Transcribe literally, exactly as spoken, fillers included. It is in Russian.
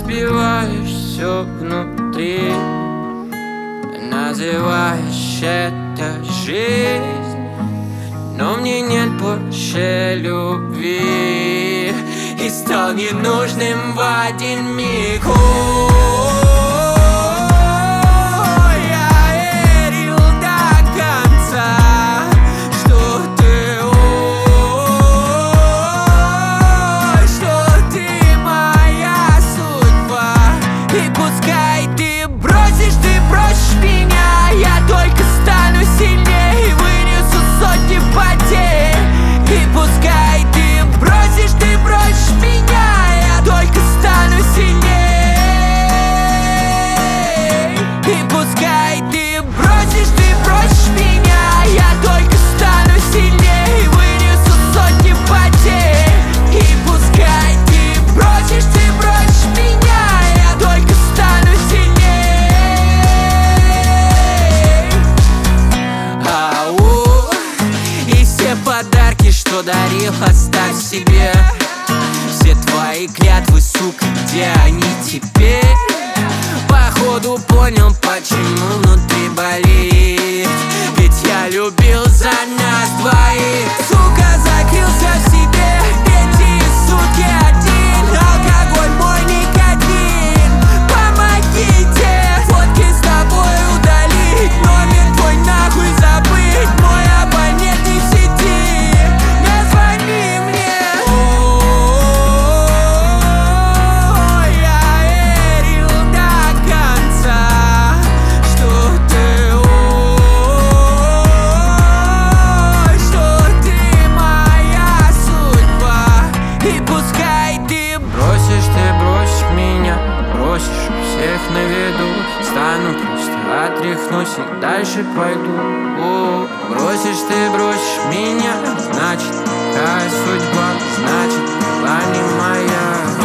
разбиваешь все внутри, называешь это жизнь, но мне нет больше любви, и стал ненужным в один миг. Подарки, что дарил, оставь себе. Все твои клятвы, сука, где они теперь? Походу понял, почему внутри болит, ведь я любил за нас двоих. Сука, закрылся в себе, эти сутки один. Алкоголь мой никотин, помогите. Фотки с тобой удалить, номер твой нахуй забыть. Мой абонент не в сети. На виду стану, просто отряхнусь и дальше пойду. О, бросишь ты, бросишь меня, значит, такая судьба, значит, была не моя.